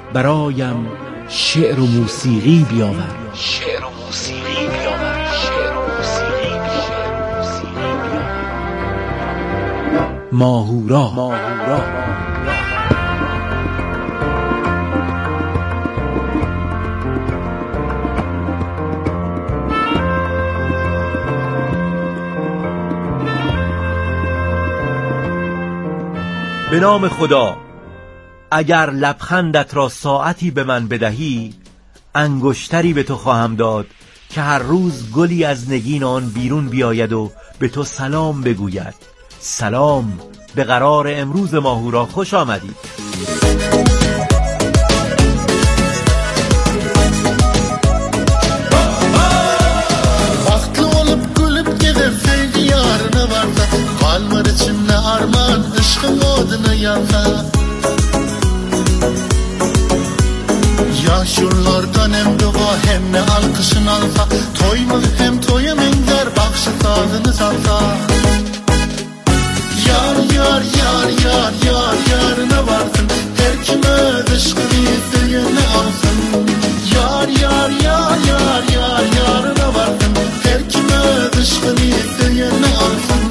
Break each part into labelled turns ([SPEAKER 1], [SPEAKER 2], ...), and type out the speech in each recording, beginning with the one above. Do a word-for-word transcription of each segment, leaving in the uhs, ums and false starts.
[SPEAKER 1] برایم شعر و موسیقی بیاور. شعر و موسیقی بیاور. شعر و موسیقی بیاور. ماهورا. ماهورا.
[SPEAKER 2] به نام خدا، اگر لبخندت را ساعتی به من بدهی، انگشتری به تو خواهم داد که هر روز گلی از نگین آن بیرون بیاید و به تو سلام بگوید. سلام، به قرار امروز ماهورا خوش آمدید.
[SPEAKER 3] Kalmar içimde arman, ışkın oduna yansa. Yaşurlardan hem dua hem ne alkışın alsa. Toyma hem toya menzer, bakşı tadını salsa. Yar yar yar yar yar yarına varsın. Her kime ışkını isteyene alsın. Yar yar yar yar yar yarına varsın. Her kime ışkını isteyene alsın.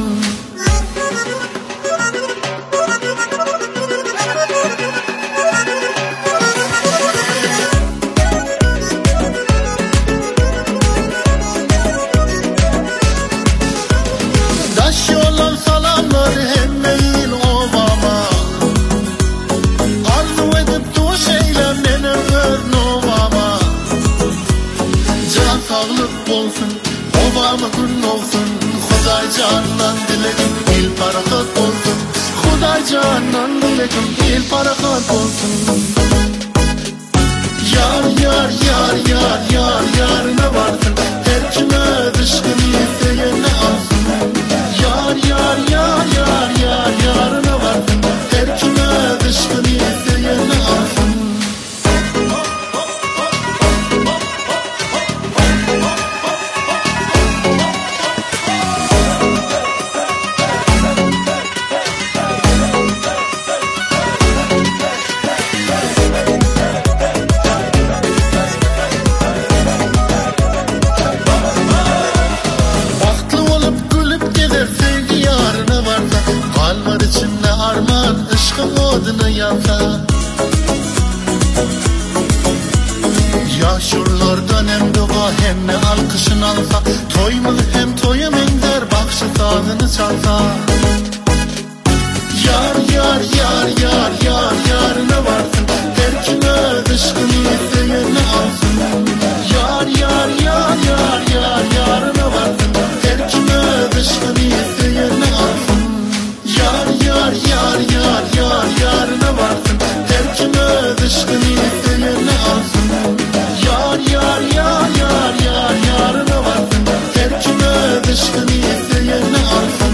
[SPEAKER 3] Candan dilerim il parahat olsun. Xuday candan dilerim il parahat olsun. Yar yar yar yar yar yarına varsın. Her kime dışkını isteyene alsın. Yar yar yar yar yar yarına varsın. Her kime dışkını isteyene alsın. Yaşurlardan hem dua hem ne alkışın alsa. Toyma hem toya menzer, bakşı tadını çalsa. Yar yar yar yar yar yarına varsın. Her kime dışkını isteyene alsın. Yar yar yar yar yar yarına varsın. Her kime dışkını isteyene alsın. Yar yar yar yar yar yarına varsın. Her kime dışkını isteyene alsın. Yar yar yar yar yar yarına varsın. Her kime dışkını isteyene alsın.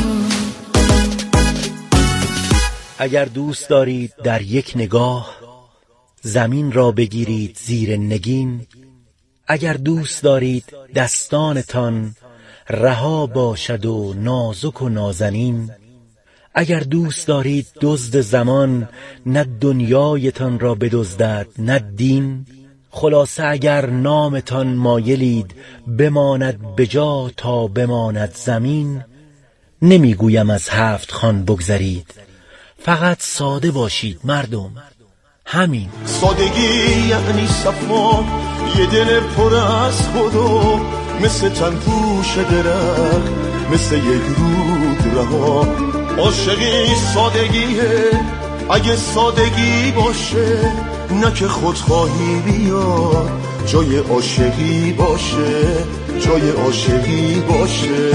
[SPEAKER 1] اگر دوست دارید در یک نگاه زمین را بگیرید زیر نگین، اگر دوست دارید دستانتان رها باشد و نازک و نازنین، اگر دوست دارید دزد زمان نه دنیایتان را بدزدد نه دین، خلاصه اگر نامتان مایلید بماند بجا تا بماند زمین، نمیگویم از هفت خوان بگذرید، فقط ساده باشید مردم، همین.
[SPEAKER 4] سادگی یعنی صفا، یه دل پر از خدا، مثل تنپوش درخت، مثل یک رود رها. عاشقی سادگیه، اگه سادگی باشه، نه که خودخواهی بیاد، جای عاشقی باشه، جای عاشقی باشه.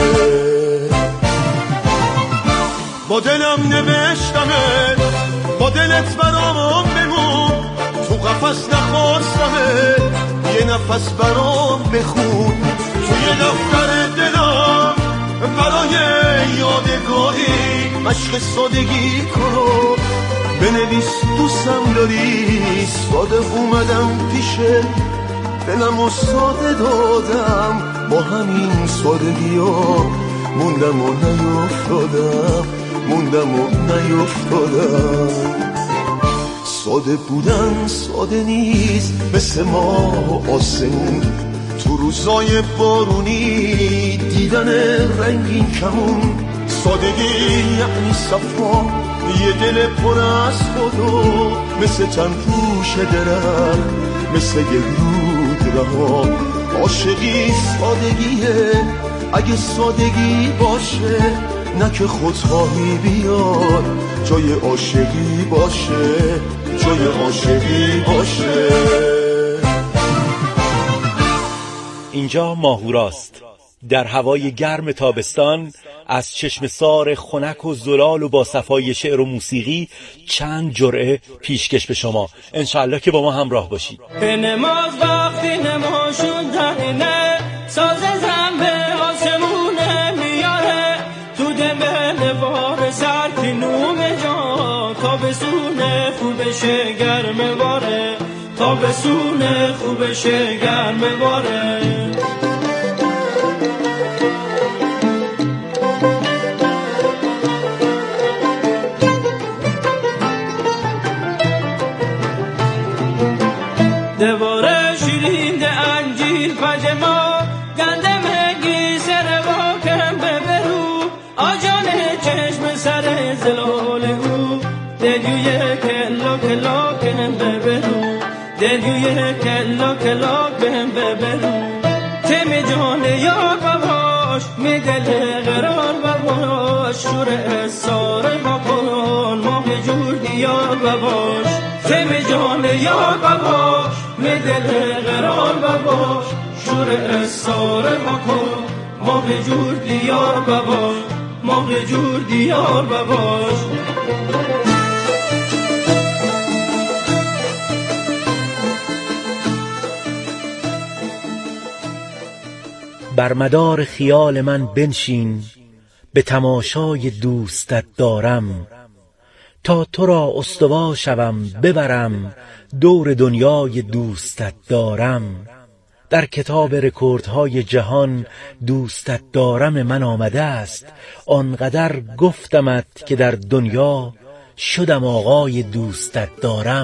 [SPEAKER 4] با دلم نوشتمه، با دلت برام بمون، تو قفس نخواستمه، یه نفس برام بخون، توی دفتر دلم برای یادگاری مشق سادگی کنو، بنویس دوستم داری، ساده اومدم پیشه، دلم و ساده دادم، با همین سادگی ها موندم و نیفتادم، موندم و نیفتادم. ساده بودن ساده نیست، مثل ما آسمون تو روزای بارونی دیدن رنگین کمون. سادگی یعنی صفا، یه دل پر از خدا، مثل تن پوش درخت، مثل یه رود رها. عاشقی سادگیه اگه سادگی باشه، نه که خودخواهی بیاد جای عاشقی باشه، جای عاشقی باشه.
[SPEAKER 1] اینجا ماهوراست، در هوای گرم تابستان، از چشمسار خنک و زلال و با صفای شعر و موسیقی چند جرعه پیشکش به شما. انشالله که با ما همراه باشید.
[SPEAKER 5] به نماز وقتی نماشون تنینه، ساز زن به آسمونه میاره، تو دمه نوار سرکی نوم جا، تابستونه خوبشه گرم باره، تابستونه خوبشه گرم باره. دواره شیرین ده انجیل پجما، گنده مگی سر واکم ببرو، آجانه چشم سر زلال او، دلیوی کلا کلا کنم ببرو، دلیوی کلا کلا بهم ببرو. تم جان یار باباش می دل قرار باباش، شور اسار بابان ماه جور دیار باباش. تم جان یار باباش می دل قرار باباش، شور اسار بابان ماه جور دیار باباش، ماه جور دیار باباش.
[SPEAKER 1] بر مدار خیال من بنشین، به تماشای دوستت دارم، تا تو را استوا شوم ببرم، دور دنیای دوستت دارم. در کتاب رکوردهای جهان دوستت دارم من آمده است، آنقدر گفتمت که در دنیا شدم آقای دوستت دارم.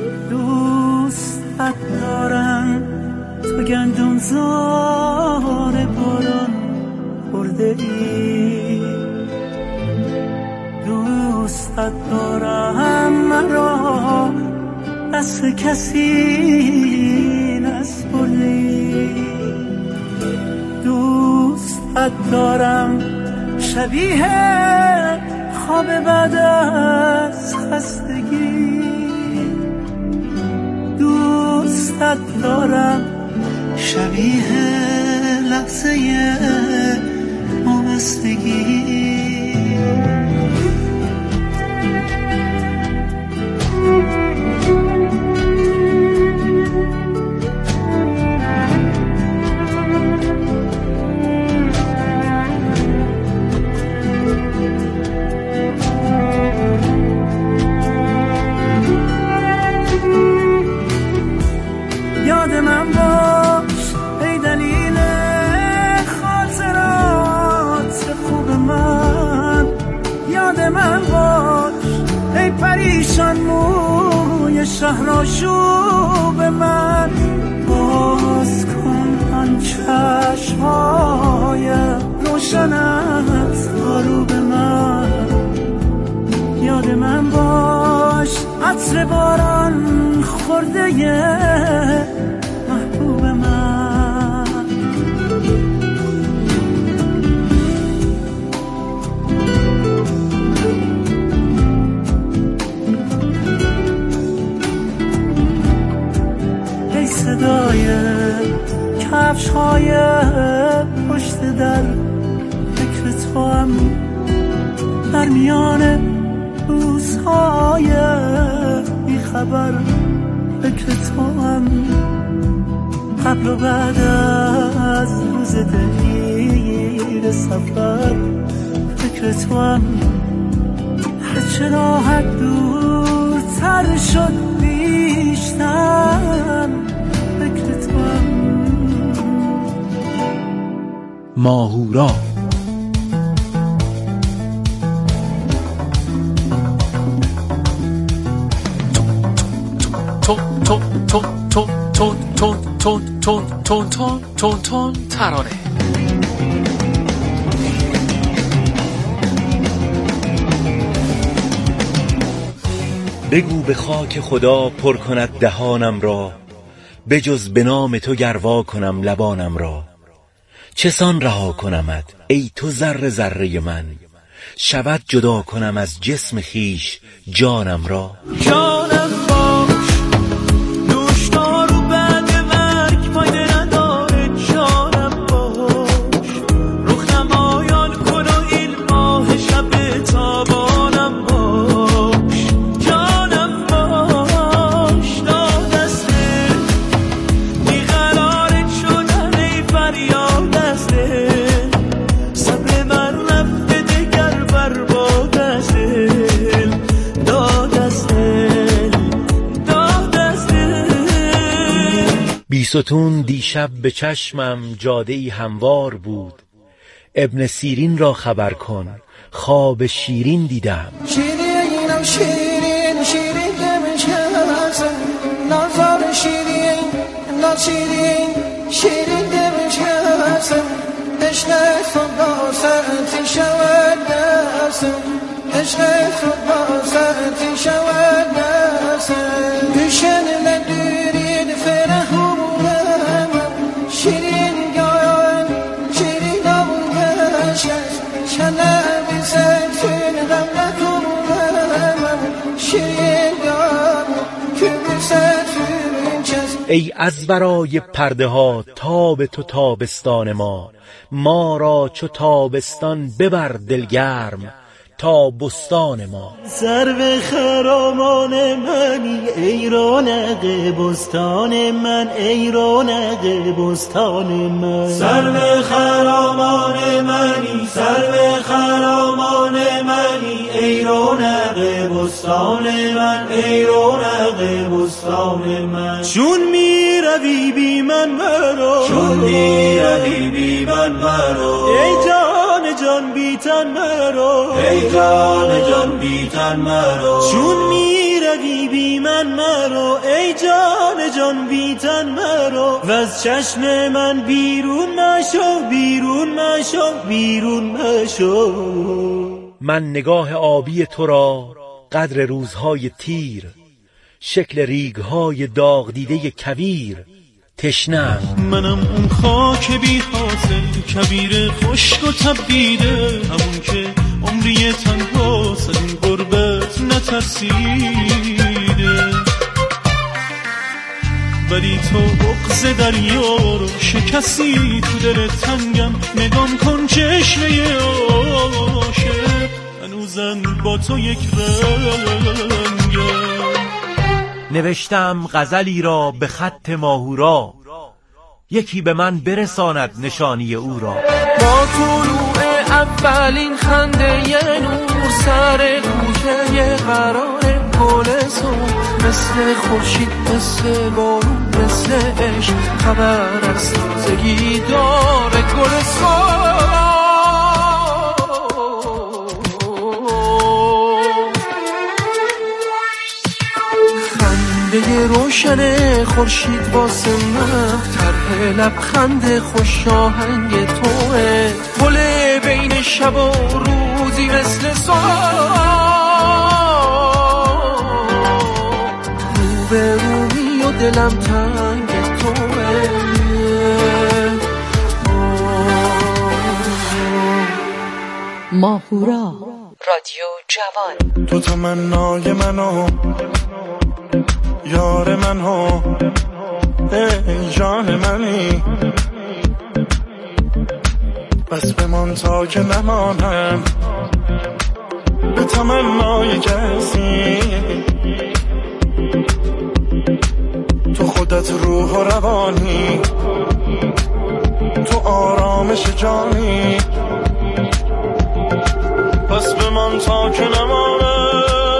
[SPEAKER 6] دوستت دارم تو گندم زار باران خورده ای، دوستت دارم مرا دست کسی نسپرده ای، دوستت دارم شبیه خواب بعد از خستگی، دوستت دارم شبیه لحظه وابستگی. یاد من باش ای دلیل خاطرات خوب من، یاد من باش ای پریشان موی شهرآشوب من، باز کن آن چشم‌های روشن از غروب من، یاد من باش عطر باران خورده محبوب من. ای صدای کفش‌های پشت در، فکر تو هم در میان روزهای بی خبر، فکر تو هم قبل و بعد از روز دلگیر سفر، فکر تو هم هرچه راحت دورتر شد بیشتر، فکر تو هم.
[SPEAKER 1] ماهورا
[SPEAKER 7] تون تون تون تون تون تون تون تون تون تون تون ترانه.
[SPEAKER 1] بگو به خاک خدا پر کند دهانم را، بجز به نام تو گروا کنم لبانم را. چسان رها کنمت ای تو ذره ذره من، شود جدا کنم از جسم خیش جانم را.
[SPEAKER 6] جانم باش نوشتارو بعد مرگ فایده نداره. جانم باش رخ نمایان کن و این ماه شب تابانم باش. جانم باش دادسته بیقرارت شدن ای فریاد از دل. صبر من رفته دگر برباد از دل. داد از دل داد از دل.
[SPEAKER 1] بیستون دیشب به چشمم جاده ای هموار بود، ابن سیرین را خبر کن خواب شیرین دیدم.
[SPEAKER 6] شیرینم شیرین شیرین دمشقم نازار شیرین ناز شیرین شیرین دمشقم. عشق خود با ساعتی شود نسم. عشق خود با ساعتی شود نسم. گوشن ندورید فرهونم شیرین گایم شیرین آموزش شنبی سرتون غم نکنم. شیرین گایم که سرتون چست.
[SPEAKER 1] ای از برای پرده ها تاب تو تابستان ما، ما را چو تابستان ببر دلگرم تا بستان ما.
[SPEAKER 6] سرو خرامان منی ای رونق بستان من ای رونق بستان من.
[SPEAKER 5] سرو خرامان منی سرو خرامان منی ای رونق بستان من ای رونق بستان من.
[SPEAKER 6] چون می روی بی من مرو
[SPEAKER 5] چون می روی بی من مرو
[SPEAKER 6] ای جان جان بی تن مرو
[SPEAKER 5] ای جان جان بی تن مرو.
[SPEAKER 6] چون می روی بی من مرو ای جان جان بی تن مرو. و از چشم من بیرون مشو بیرون مشو بیرون مشو.
[SPEAKER 1] من نگاه آبی تو را قدر روزهای تیر، شکل ریگهای داغ دیده کویر تشنم.
[SPEAKER 6] منم اون خاک بی حاصل کبیر خشک و تبدیده، همون که عمری تنها از این غربت نترسیده. ولی تو بغض دریا رو شکستی تو دل تنگم. نگام کن چشمه عاشق هنوزم با تو یک رنگم.
[SPEAKER 2] نوشتم غزلی را به خط ماهورا، یکی به من برساند نشانی او را.
[SPEAKER 5] با طلوع اولین خنده ی نور سر کوچه قرار گل صبح، مثل خورشید مثل بارون مثل عشق خبر از تازگی داره گل صبح. خنده روشن خورشید واسه من طرح لبخند خوش آهنگ توه، پل بین شب و روزی مثل صبح. رو به روی و دلم تنگ توه.
[SPEAKER 8] ماهورا رادیو جوان.
[SPEAKER 3] تو تمنای منو یار منو ای جان منی، بس بمان تا که نمانم به تمنای کسی. تو خودت روح و روانی، تو آرامش جانی، بس بمان تا که نمانم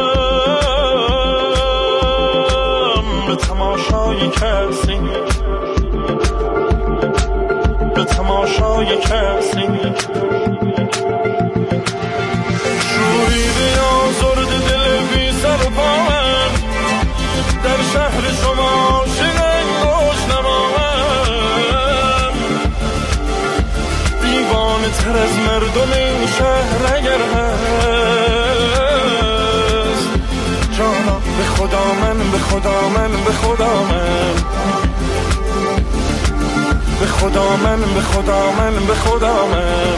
[SPEAKER 3] به تماشای کسی، به تماشای کسی. شوریده آزرد دل بی سر و پا من در شهر شما تر از مردم این شهر اگر هست جانا به خدا من به خدا من به خدا من به خدا من به خدا من به خدا من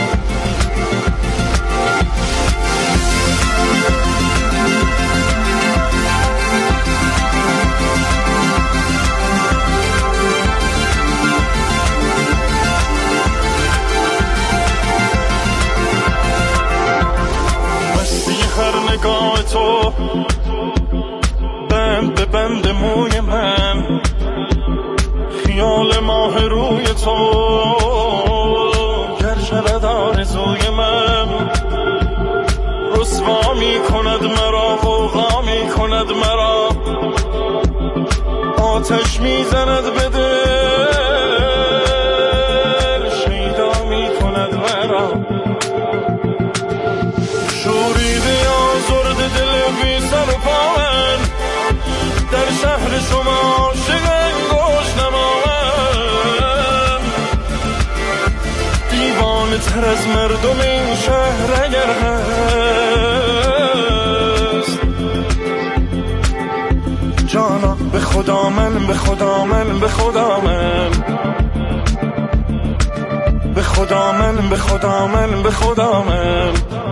[SPEAKER 3] نگاه تو بند به بند موی من خیال ماه روی تو گر شود آرزوی من رسوا می کند مرا غوغا می کند مرا آتش می زند به دل شیدا می کند مرا شوریده آزرد دل بی سر و پا من در شهر شما عاشق انگوش نما من دیوانه تر از مردم این شهر اگر هست جانا به خدا من به خدا من به خدا من به خدا من به خدا من به خدا من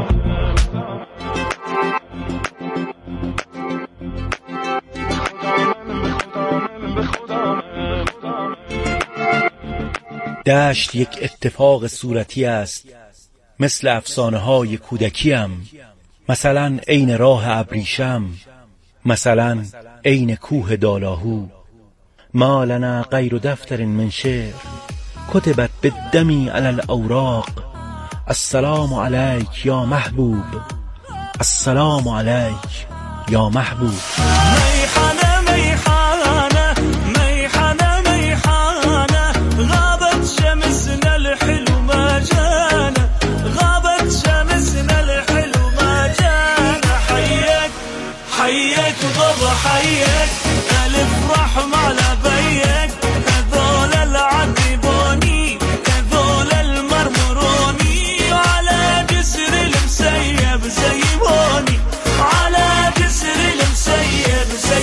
[SPEAKER 1] دشت یک اتفاق صورتی است مثل افسانه های کودکیم، مثلا عین راه ابریشم، مثلا عین کوه دالاهو. ما لنا غیر دفتر من شعر کتبت بالدم علی الاوراق. السلام علیک یا محبوب، السلام علیک یا محبوب.
[SPEAKER 6] میخانه میخانه میخانه میخانه غابت شمسنا الحلو ما جانا غابت شمسنا الحلو ما جانا حيك حيك بابا حيك الف رحمة على بيك هذول العذبوني هذول المرمروني على جسر المسيب زيبوني على جسر المسيب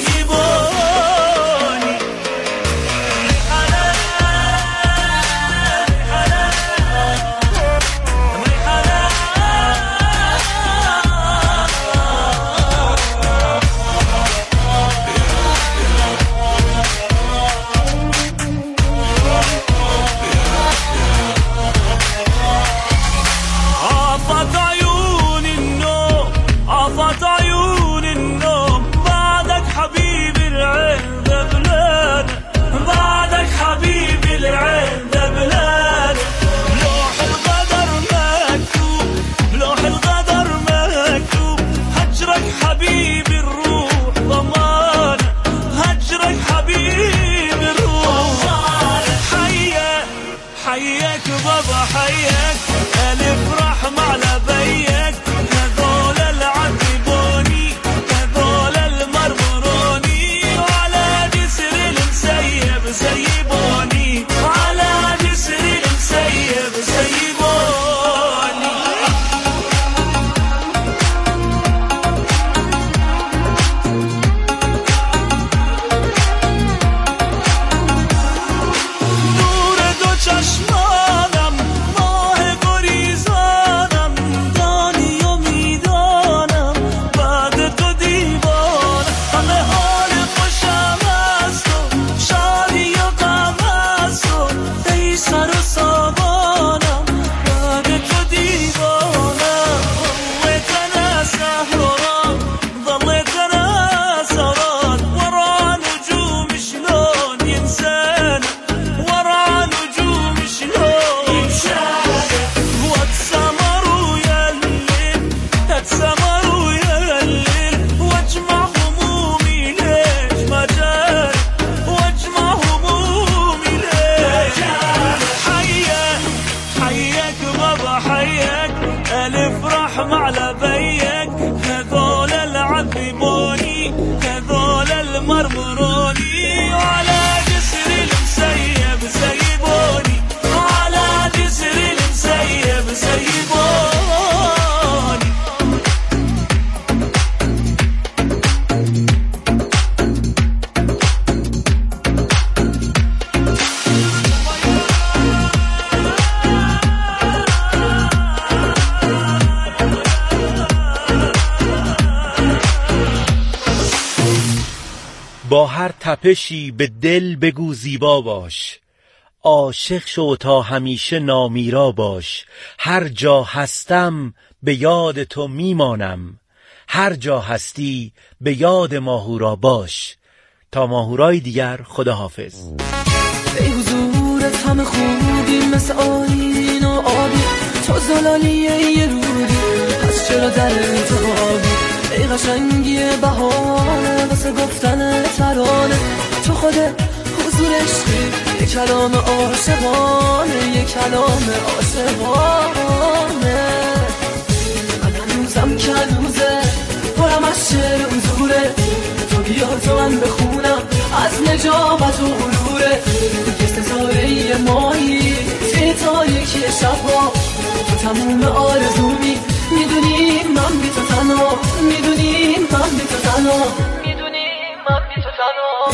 [SPEAKER 1] تپشی به دل بگو زیبا باش، عاشق شو تا همیشه نامیرا باش. هر جا هستم به یاد تو میمانم، هر جا هستی به یاد ماهورا باش. تا ماهورای دیگر خدا حافظ.
[SPEAKER 5] ای حضورت همه خوبی مثل آیین و آبی، تو زلالیه یه رودی پس چرا در انتخابی. ای قشنگی بهانه واسه گفتن ترانه، تو خود حضور عشقی، یه کلام عاشقانه، یه کلام عاشقانه. من هنوزم که هنوزه پرم از شعر حضوره، تو بیار تو من بخونم از نجابت و غروره. یه ستاره ماهی توی تاریکی شبها، تو تموم آرزومی، میدونی من بی تو تنها، میدونی من بی تو تنها، میدونی من بی تو تنها.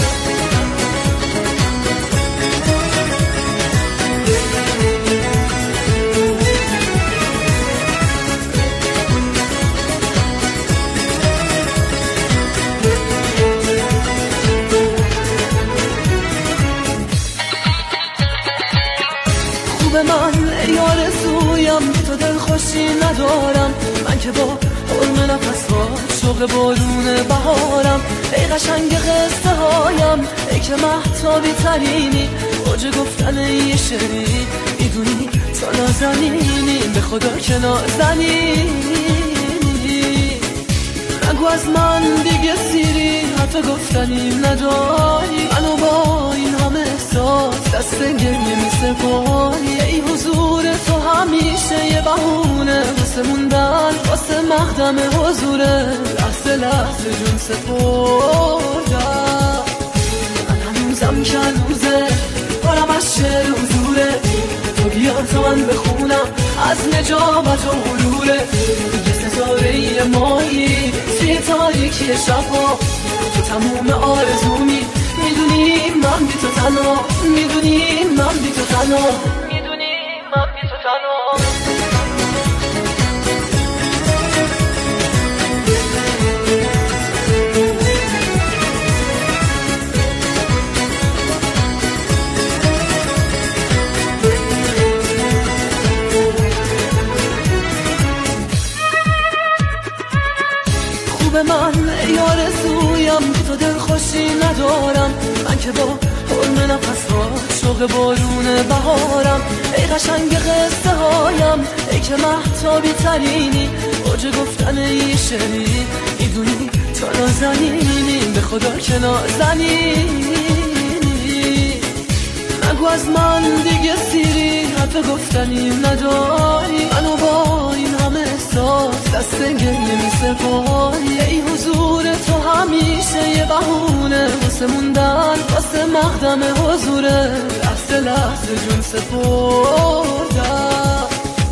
[SPEAKER 5] من ای آرزویم تو دل خوشی ندارم، من که با حرم نفس ها شوق بارون بهارم. ای قشنگ قصه هایم، ای که مهتابی ترینی، اوج گفتن یه شعری، میدونی تو نازنینی، به خدا که نازنینی. نگو از من دیگه سیری، حتی گفتنی نداری، منو با این همه احساس دست گریه می سپاری. ای حضور تو همیشه یه بهونه واسه موندن، واسه مقدم حضوره، لحظه لحظه جون سپردم. من هنوزم که هنوزه پرم از شعر حضوره، تو بیار تا من بخونم از نجابت و غروره. یه ستاره ماهی توی تاریکی شبها، تو تموم آرزومی، میدونی من بی تو تنها، میدونی من بی تو تنها، میدونی من بی تو تنها. من ای آرزویم تو دل خوشی ندارم، من که با حرم نفس ها شوق بارون بهارم. ای قشنگ قصه هایم، ای که مهتابی ترینی، اوج گفتن یه شعری، میدونی تو نازنینی، به خدا که نازنینی. نگو از من دیگه سیری، حتی گفتنی نداری، منو با این همه احساس دست گریه می سپاری. ای حضور تو همیشه یه بهونه واسه موندن، واسه مقدم حضوره، لحظه لحظه جون سپردم.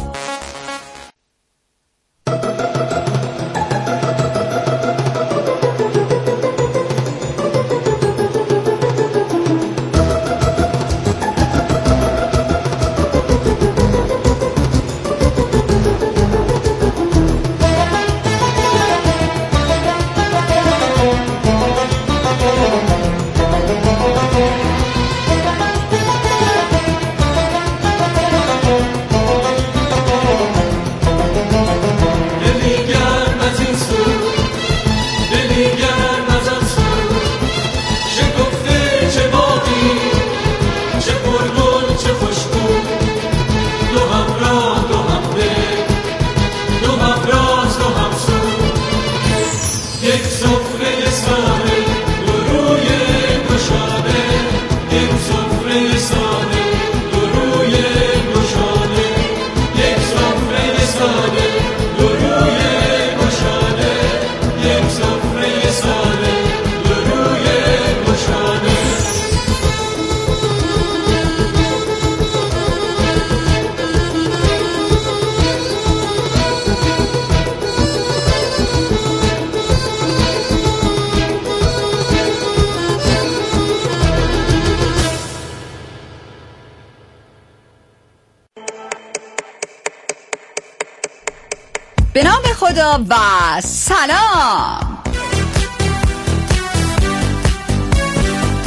[SPEAKER 9] به نام خدا و سلام.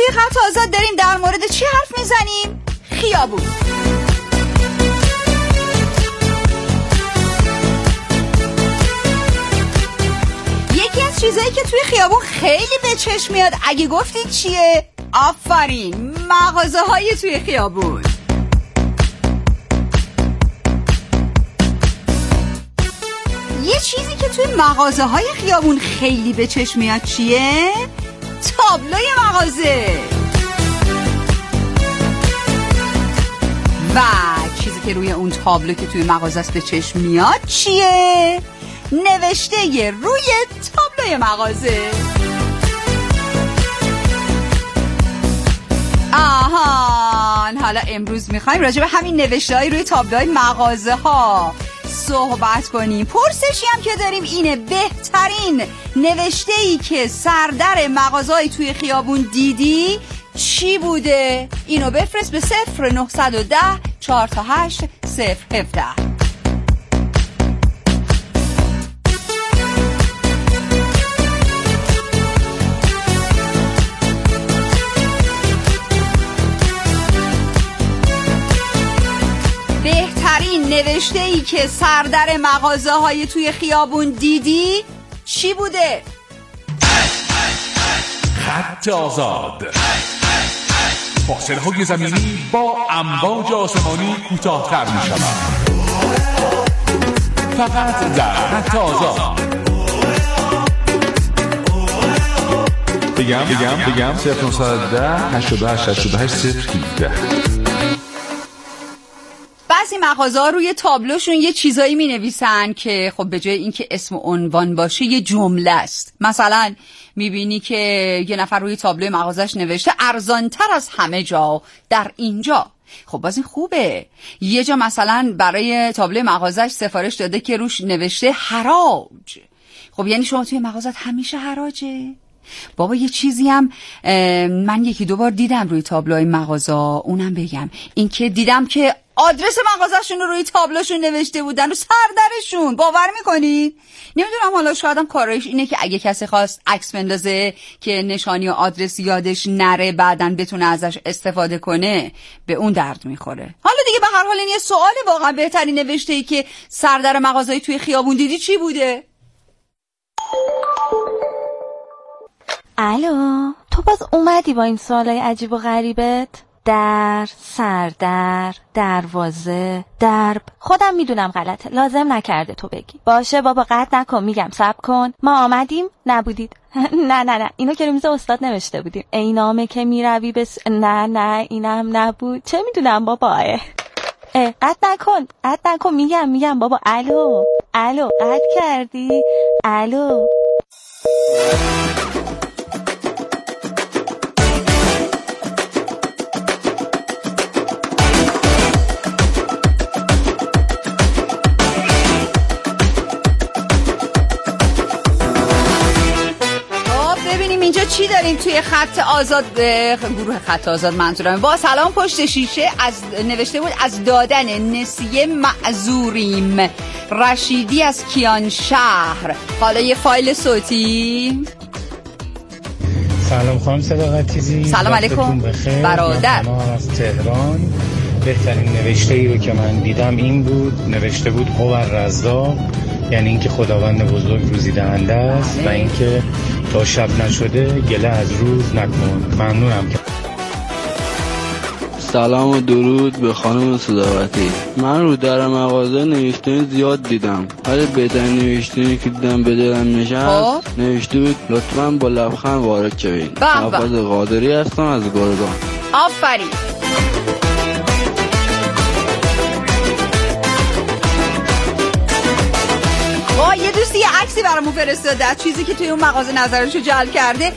[SPEAKER 9] خط آزاد داریم در مورد چی حرف میزنیم؟ خیابون. یکی از چیزایی که توی خیابون خیلی به چشم میاد اگه گفتید چیه؟ آفرین، مغازه های توی خیابون. یه چیزی که توی مغازه های خیابون خیلی به چشم میاد چیه؟ تابلوی مغازه. و چیزی که روی اون تابلو که توی مغازه است به چشم میاد چیه؟ نوشته یه روی تابلوی مغازه. آهان، حالا امروز میخوایم راجع به همین نوشته‌های روی تابلوهای مغازه ها صحبت کنیم. پرسشی هم که داریم اینه: بهترین نوشته‌ای که سردر مغازه‌های توی خیابون دیدی چی بوده؟ اینو بفرست به صفر نه یک صفر چهار تا هشت صفر هفده. بهترین نوشته‌ای که سردر مغازه های توی خیابون دیدی چی بوده؟
[SPEAKER 7] خط آزاد. فاصله های زمینی با امواج آسمانی کوتاه‌تر می شود. فقط در خط آزاد. بگم بگم بگم صفر نه یک صفر هشت هشت هشت هشت صفر هفده.
[SPEAKER 9] بعضی مغازه‌ها روی تابلوشون یه چیزایی می‌نویسن که خب به جای اینکه اسم و عنوان باشه یه جمله است. مثلا می‌بینی که یه نفر روی تابلوی مغازش نوشته ارزان‌تر از همه جا در اینجا. خب باز این خوبه. یه جا مثلا برای تابلوی مغازش سفارش داده که روش نوشته حراج. خب یعنی شما توی مغازت همیشه حراجه؟ بابا یه چیزی هم من یکی دو بار دیدم روی تابلوهای مغازه، اونم بگم این که دیدم که آدرس مغازه‌شون رو روی تابلوشون نوشته بودن رو سردرشون. باور میکنید؟ نمیدونم، حالا شاید هم کارش اینه که اگه کسی خواست عکس بندازه که نشانی و آدرس یادش نره بعدن بتونه ازش استفاده کنه به اون درد میخوره. حالا دیگه به هر حال این یه سواله، واقعا بهترین نوشته‌ای که سردر مغازه‌ای توی خیابون دیدی چی بوده؟
[SPEAKER 10] الو، تو باز اومدی با این سوالای عجیب و غریبت؟ در، سردر، دروازه، درب. خودم میدونم غلطه، لازم نکرده تو بگی. باشه بابا قطع نکن، میگم صبر کن. ما آمدیم نبودید. نه نه نه اینو که رو میز استاد نوشته بودیم. ای نامه که میروی بس. نه نه اینم نبود. چه میدونم بابا. اه قطع نکن قطع نکن میگم میگم بابا. الو الو قطع کردی؟ الو.
[SPEAKER 9] چی داریم توی خط آزاد؟ گروه خط آزاد منظورم. با سلام پشت شیشه از نوشته بود از دادن نسیه معذوریم. رشیدی از کیان شهر. حالا یه فایل صوتی.
[SPEAKER 11] سلام خانم صداقتیزی.
[SPEAKER 9] سلام علیکم برادر.
[SPEAKER 11] من از تهران. بهترین نوشته‌ای رو که من دیدم این بود، نوشته بود هوار رزاق، یعنی اینکه خداوند بزرگ روزی دهنده است و اینکه تا شب نشده گله از روز نکن. ممنونم. که
[SPEAKER 12] سلام و درود به خانم صداقتی. من رو در مغازه نوشته زیاد دیدم، ولی بهترین نوشته که دیدم به دلم نشست نوشته بود لطفاً با لبخند وارد شوید. عباس قادری هستم از گرگان.
[SPEAKER 9] آفرین. یه دوستی یه عکسی برامون فرستاده از چیزی که توی اون مغازه نظرشو جلب کرده.